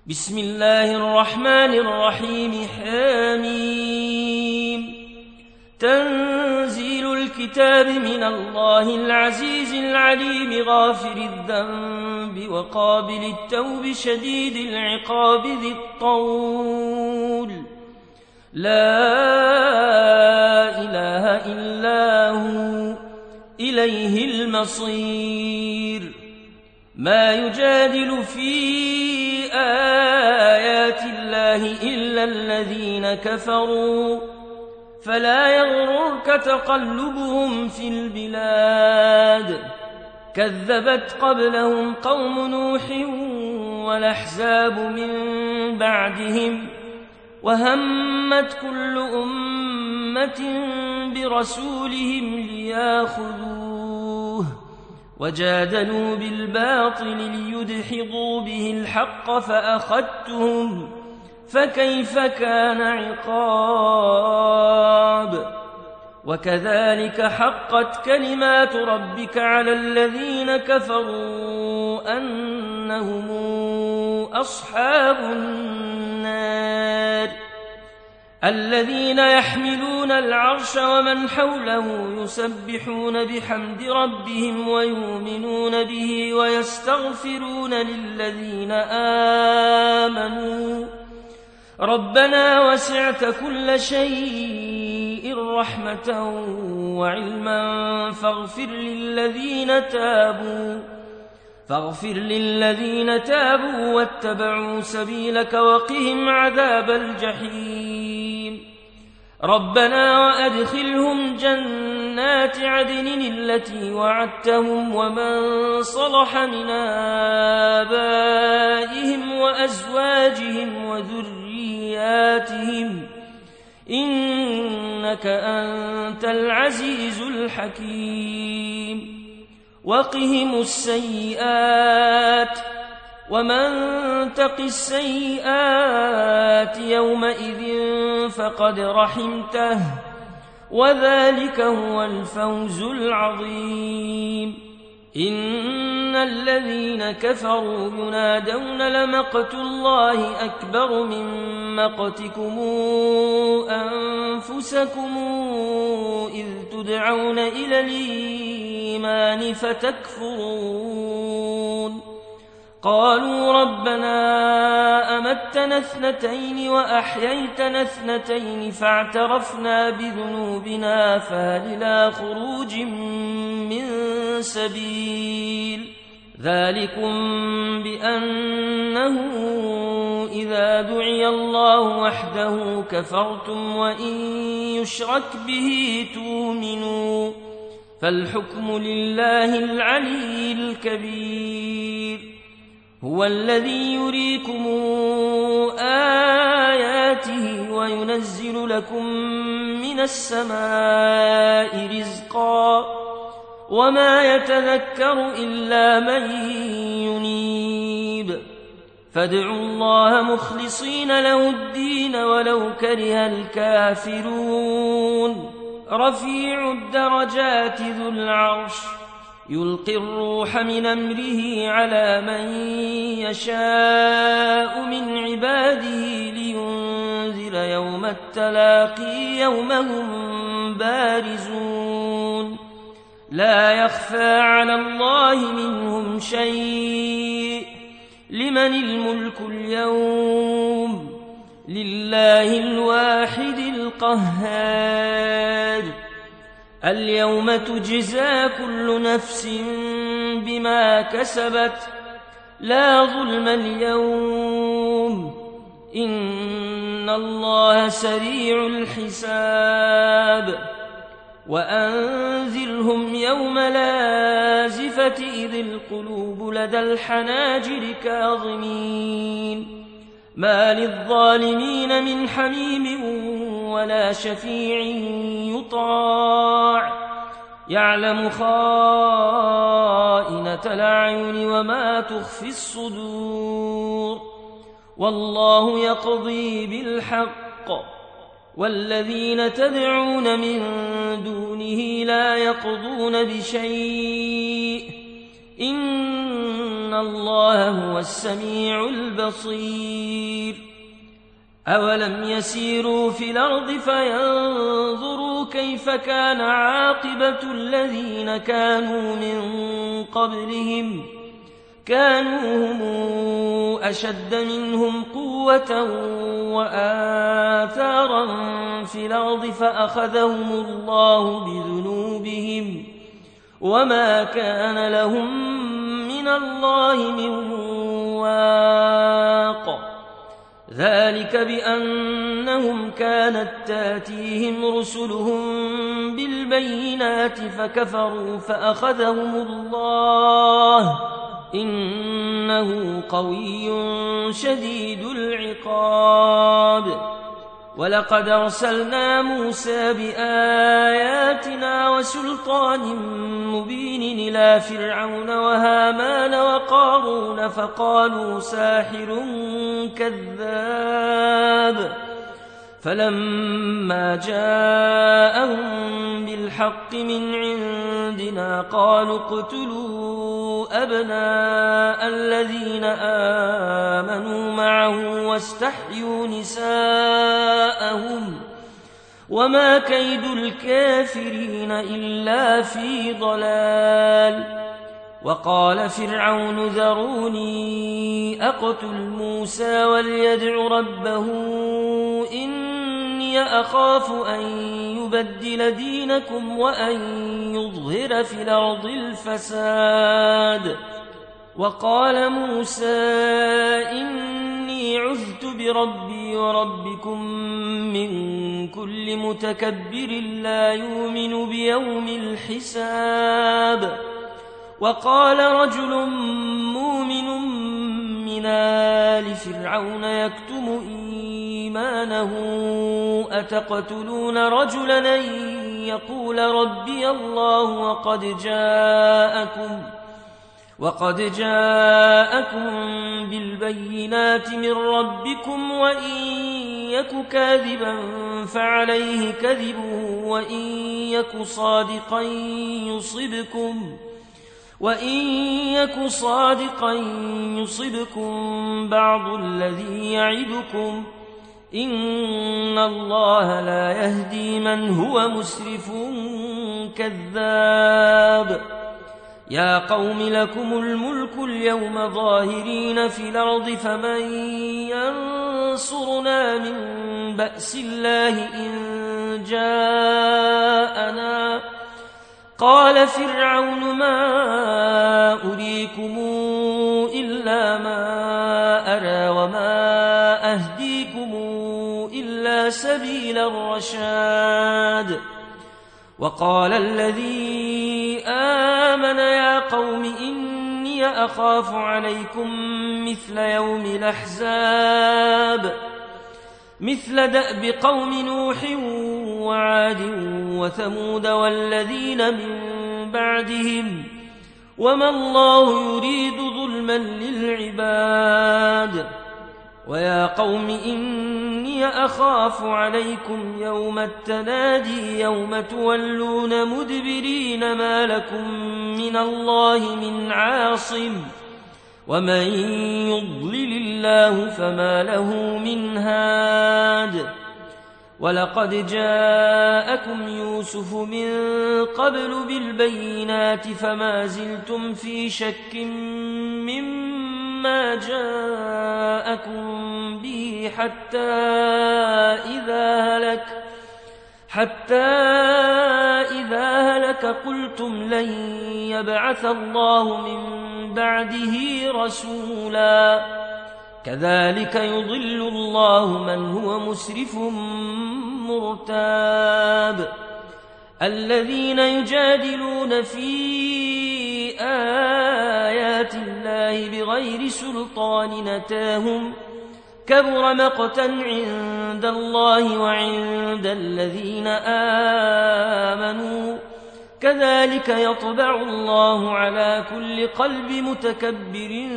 بسم الله الرحمن الرحيم حميم تنزيل الكتاب من الله العزيز العليم غافر الذنب وقابل التوب شديد العقاب ذي الطول لا إله إلا هو إليه المصير ما يجادل في آيات الله إلا الذين كفروا فلا يغررك تقلبهم في البلاد كذبت قبلهم قوم نوح والأحزاب من بعدهم وهمت كل أمة برسولهم لياخذوه وجادلوا بالباطل ليدحضوا به الحق فأخذتهم فكيف كان عقاب وكذلك حقت كلمات ربك على الذين كفروا أنهم أصحاب النار الذين يحملون العرش ومن حوله يسبحون بحمد ربهم ويؤمنون به ويستغفرون للذين آمنوا ربنا وسعت كل شيء رحمة وعلما فاغفر للذين تابوا واتبعوا سبيلك وقهم عذاب الجحيم ربنا وأدخلهم جنات عدن التي وعدتهم ومن صلح من آبائهم وأزواجهم وذرياتهم إنك أنت العزيز الحكيم وقهم السيئات ومن تق السيئات يومئذ فقد رحمته وذلك هو الفوز العظيم إن الذين كفروا ينادون لمقت الله أكبر من مقتكم أنفسكم إذ تدعون إلى الإيمان فتكفرون قالوا ربنا أمتنا اثنتين وأحييتنا اثنتين فاعترفنا بذنوبنا فهل إلى خروج من سبيل ذلكم بأنه إذا دعي الله وحده كفرتم وإن يشرك به تؤمنوا فالحكم لله العلي الكبير هو الذي يريكم آياته وينزل لكم من السماء رزقا وما يتذكر إلا من ينيب فادعوا الله مخلصين له الدين ولو كره الكافرون رفيع الدرجات ذو العرش يلقي الروح من أمره على من يشاء من عباده لينذر يوم التلاقي يوم هم بارزون لا يخفى على الله منهم شيء لمن الملك اليوم لله الواحد القهار اليوم تجزى كل نفس بما كسبت لا ظلم اليوم إن الله سريع الحساب وأنذرهم يوم لازفة إذ القلوب لدى الحناجر كاظمين ما للظالمين من حميم ولا شفيع يطاع يعلم خائنة الأعين وما تخفي الصدور والله يقضي بالحق والذين تدعون من دونه لا يقضون بشيء إن الله هو السميع البصير أولم يسيروا في الأرض فينظروا كيف كان عاقبة الذين كانوا من قبلهم كانوا هم أشد منهم قوة وآثارا في الأرض فأخذهم الله بذنوبهم وما كان لهم من الله من واق ذلك بأنهم كانت تاتيهم رسلهم بالبينات فكفروا فأخذهم الله إنه قوي شديد العقاب ولقد أرسلنا موسى بآياتنا وسلطان مبين إلى فرعون وهامان وقارون فقالوا ساحر كذاب فلما جاءهم بالحق من عندنا قالوا اقتلوا أبناء الذين آمنوا معه واستحيوا نساءهم وما كيد الكافرين إلا في ضلال وقال فرعون ذروني أقتل موسى وليدع ربه إني أخاف أن يبدل دينكم وأن يظهر في الأرض الفساد وقال موسى إني عذت بربي وربكم من كل متكبر لا يؤمن بيوم الحساب وقال رجل مؤمن من آل فرعون يكتم إيمانه أتقتلون رجلا أن يقول ربي الله وقد جاءكم بالبينات من ربكم وإن يك كاذبا فعليه كذبه وإن يك صادقا يصبكم بعض الذي يعدكم إن الله لا يهدي من هو مسرف كذاب يا قوم لكم الملك اليوم ظاهرين في الأرض فمن ينصرنا من بأس الله إن جاءنا قال فرعون ما أريكم إلا ما أرى وما أهديكم إلا سبيل الرشاد وقال الذي آمن يا قوم إني أخاف عليكم مثل يوم الأحزاب مثل دأب قوم نوح وعاد وثمود والذين من بعدهم وما الله يريد ظلما للعباد ويا قوم إني أخاف عليكم يوم التنادي يوم تولون مدبرين ما لكم من الله من عاصم ومن يضلل الله فما له من هاد ولقد جاءكم يوسف من قبل بالبينات فما زلتم في شك مما جاءكم به حتى إذا هلك قلتم لن يبعث الله من بعده رسولا كذلك يضل الله من هو مسرف مرتاب الذين يجادلون في آيات الله بغير سلطان أتاهم كبر مقتا عند الله وعند الذين آمنوا كذلك يطبع الله على كل قلب متكبر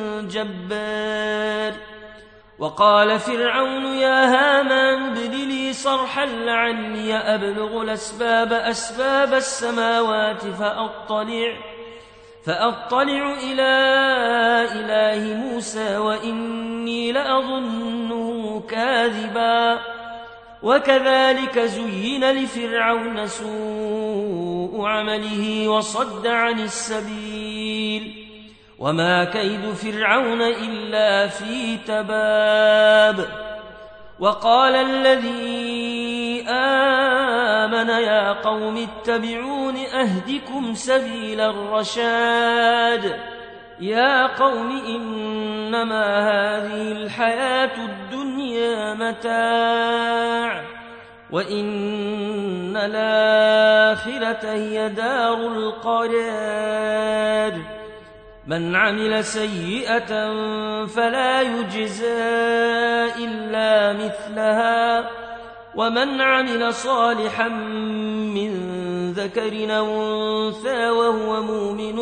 جبار وقال فرعون يا هامان ابن لي صرحا لعلي أبلغ أسباب السماوات فأطلع إلى إله موسى وإني لأظنه كاذبا. وكذلك زين لفرعون سوء عمله وصد عن السبيل وما كيد فرعون إلا في تباب. وقال الذي آمن يا قوم اتبعون أهدكم سبيل الرشاد. يا قوم إنما هذه الحياة الدنيا متاع وإن الآخرة هي دار القرار. من عمل سيئة فلا يجزى إلا مثلها ومن عمل صالحا من ذكر أو أنثى وهو مؤمن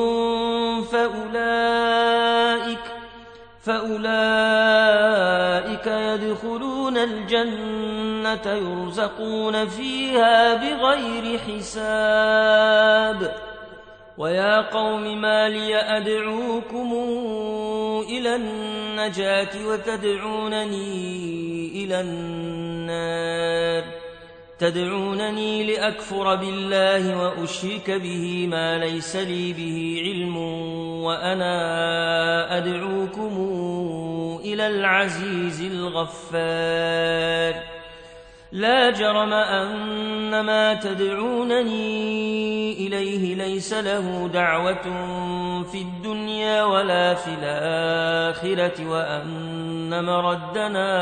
فأولئك يدخلون الجنة يرزقون فيها بغير حساب. ويا قوم ما لي أدعوكم إلى النجاة وتدعونني إلى النار. تدعونني لأكفر بالله وأشرك به ما ليس لي به علم وأنا أدعوكم إلى العزيز الغفار. لا جرم أن ما تدعونني إليه ليس له دعوة في الدنيا ولا في الآخرة وأن مردنا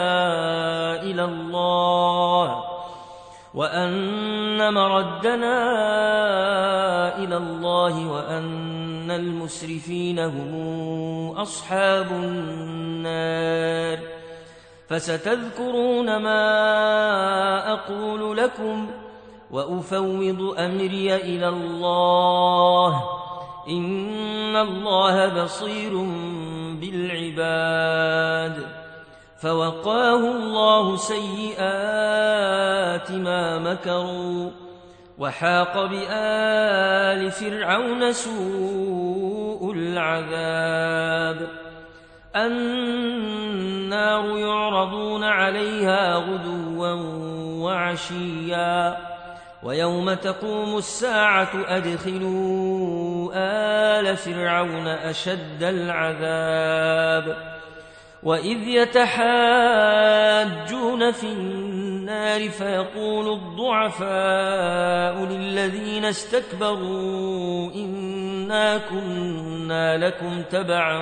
إلى الله وأن المسرفين هم أصحاب النار. فستذكرون ما أقول لكم وأفوض أمري إلى الله إن الله بصير بالعباد. فوقاه الله سيئات ما مكروا وحاق بآل فرعون سوء العذاب. النار يعرضون عليها غدوا وعشيا ويوم تقوم الساعة أدخلوا آل فرعون أشد العذاب. وإذ يتحاجون في النار فيقول الضعفاء للذين استكبروا إنا كنا لكم تبعا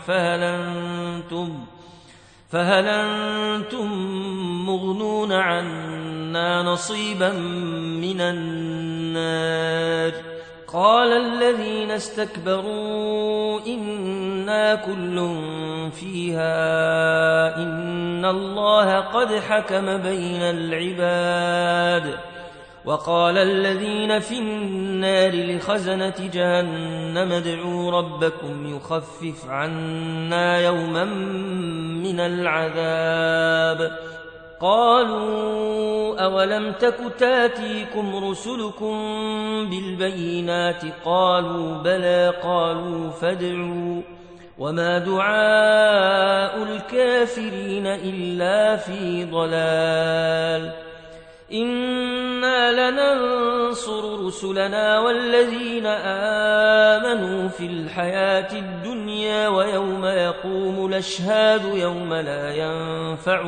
فهل أنتم مغنون عنا نصيبا من النار. قال الذين استكبروا إنا كل فيها إن الله قد حكم بين العباد. وقال الذين في النار لخزنة جهنم ادعوا ربكم يخفف عنا يوما من العذاب. قالوا أولم تك تاتيكم رسلكم بالبينات قالوا بلى قالوا فادعوا وما دعاء الكافرين إلا في ضلال. إنا لننصر رسلنا والذين آمنوا في الحياة الدنيا ويوم يقوم الأشهاد يوم لا ينفع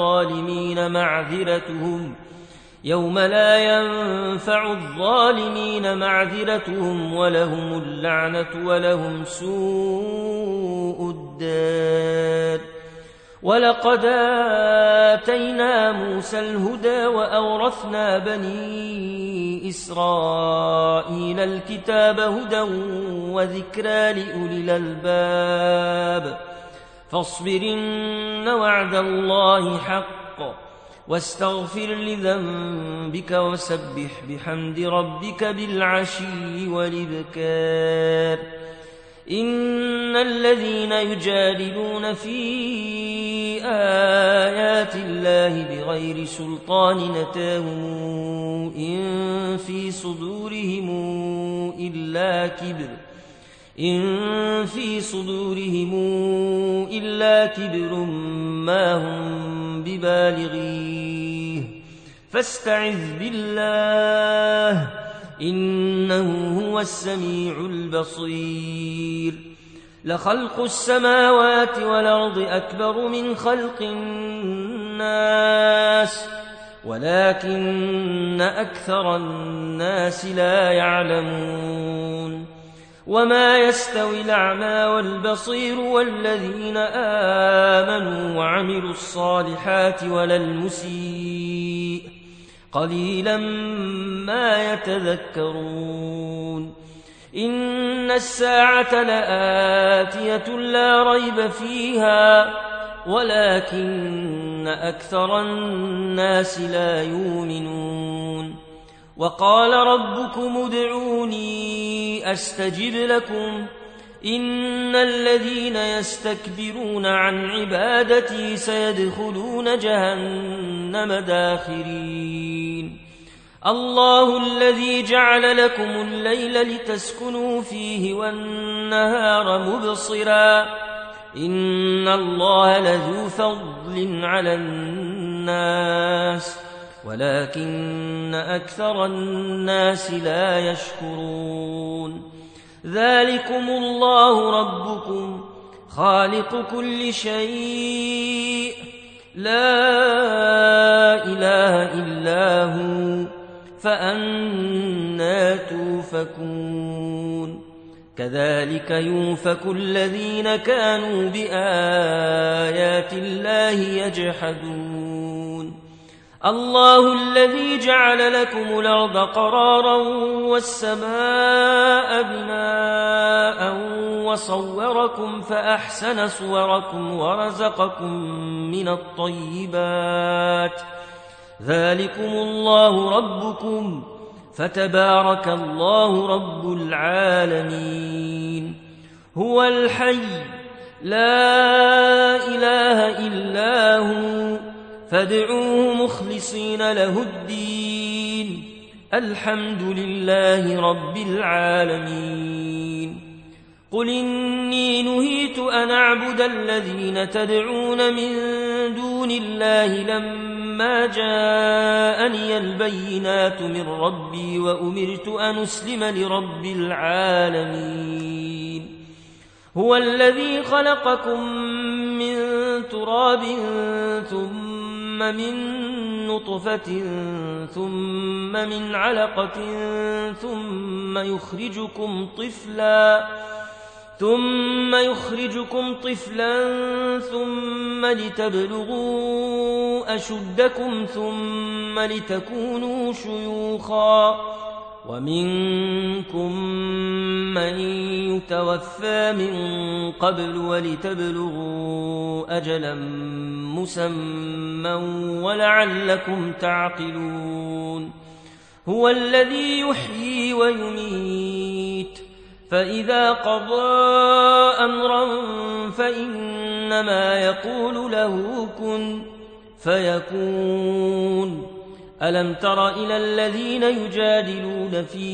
الظالمين معذرتهم ولهم اللعنة ولهم سوء الدار. ولقد آتينا موسى الهدى وأورثنا بني إسرائيل الكتاب هدى وذكرى لأولي الألباب. فاصبر إن وعد الله حق واستغفر لذنبك وسبح بحمد ربك بالعشي والإبكار. إن الذين يجادلون في آيات الله بغير سلطان نتاهم إن في صدورهم إلا كبر إن في صدورهم إلا كبر ما هم ببالغيه فاستعذ بالله إنه هو السميع البصير لخلق السماوات والأرض أكبر من خلق الناس ولكن أكثر الناس لا يعلمون وما يستوي الأعمى والبصير والذين آمنوا وعملوا الصالحات ولا المسيء قليلا ما يتذكرون إن الساعة لآتية لا ريب فيها ولكن أكثر الناس لا يؤمنون وقال ربكم ادعوني أستجب لكم إن الذين يستكبرون عن عبادتي سيدخلون جهنم داخرين الله الذي جعل لكم الليل لتسكنوا فيه والنهار مبصرا إن الله لذو فضل على الناس ولكن أكثر الناس لا يشكرون ذلكم الله ربكم خالق كل شيء لا إله إلا هو فأنى توفكون كذلك يؤفك الذين كانوا بآيات الله يجحدون الله الذي جعل لكم الأرض قرارا والسماء بناء وصوركم فأحسن صوركم ورزقكم من الطيبات ذلكم الله ربكم فتبارك الله رب العالمين هو الحي لا إله إلا هو فادعوه مخلصين له الدين الحمد لله رب العالمين قل إني نهيت أن أعبد الذين تدعون من دون الله لما جاءني البينات من ربي وأمرت أن أسلم لرب العالمين هو الذي خلقكم من تراب ثم من نطفة ثم من علقة ثم يخرجكم طفلا ثم لتبلغوا أشدكم ثم لتكونوا شيوخا ومنكم من يتوفى من قبل ولتبلغوا أجلا مسمى ولعلكم تعقلون هو الذي يحيي ويميت فإذا قضى أمرا فإنما يقول له كن فيكون ألم تر إلى الذين يجادلون في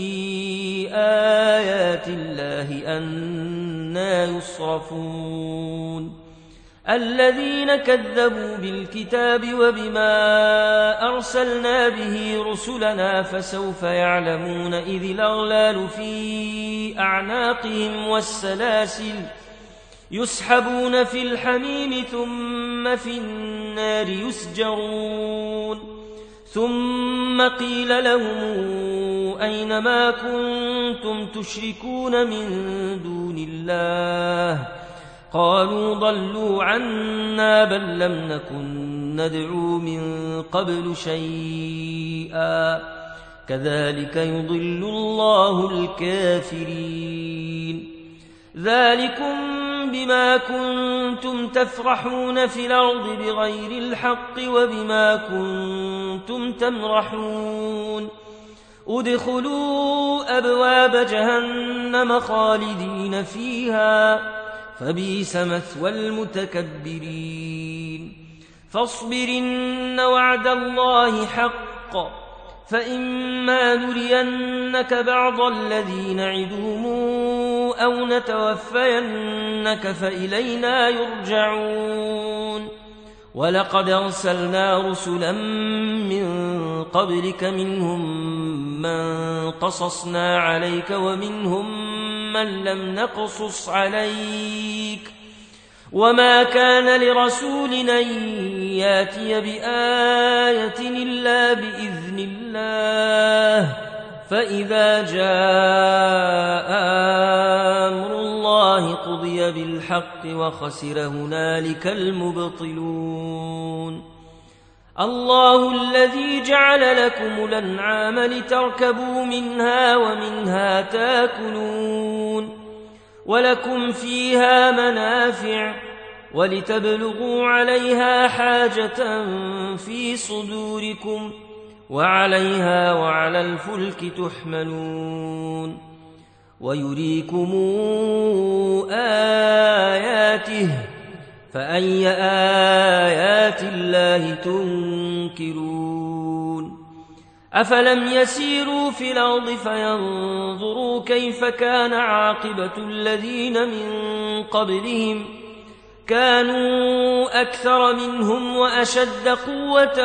آيات الله أنى يصرفون الذين كذبوا بالكتاب وبما أرسلنا به رسلنا فسوف يعلمون إذ الأغلال في أعناقهم والسلاسل يسحبون في الحميم ثم في النار يسجرون ثم قيل لهم أين ما كنتم تشركون من دون الله قالوا ضلوا عنا بل لم نكن ندعو من قبل شيئا كذلك يضل الله الكافرين ذلكم بما كنتم تفرحون في الأرض بغير الحق وبما كنتم تمرحون ادخلوا أبواب جهنم خالدين فيها فبئس مثوى المتكبرين فاصبر إن وعد الله حق فإما نرينك بعض الذي نعدهم أو نتوفينك فإلينا يرجعون ولقد أرسلنا رسلا من قبلك منهم من قصصنا عليك ومنهم من لم نقصص عليك وما كان لرسول أن ياتي بآية إلا بإذن الله فإذا جاء أمر الله قضي بالحق وخسر هنالك المبطلون الله الذي جعل لكم الأنعام لتركبوا منها ومنها تاكلون ولكم فيها منافع ولتبلغوا عليها حاجة في صدوركم وعليها وعلى الفلك تحملون ويريكم آياته فأي آيات الله تنكرون أفلم يسيروا في الأرض فينظروا كيف كان عاقبة الذين من قبلهم كانوا أكثر منهم وأشد قوة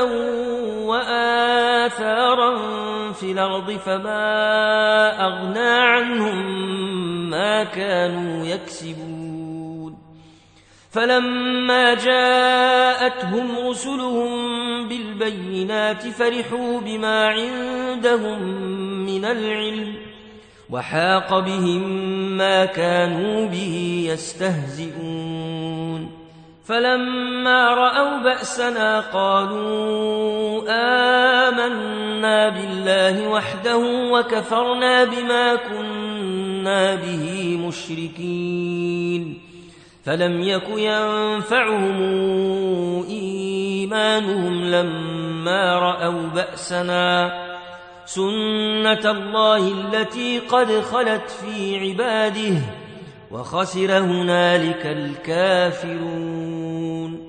وآثارا في الأرض فما أغنى عنهم ما كانوا يكسبون فلما جاءتهم رسلهم بالبينات فرحوا بما عندهم من العلم وحاق بهم ما كانوا به يستهزئون فلما رأوا بأسنا قالوا آمنا بالله وحده وكفرنا بما كنا به مشركين فلم يك ينفعهم إيمانهم لما رأوا بأسنا سنة الله التي قد خلت في عباده وخسر هنالك الكافرون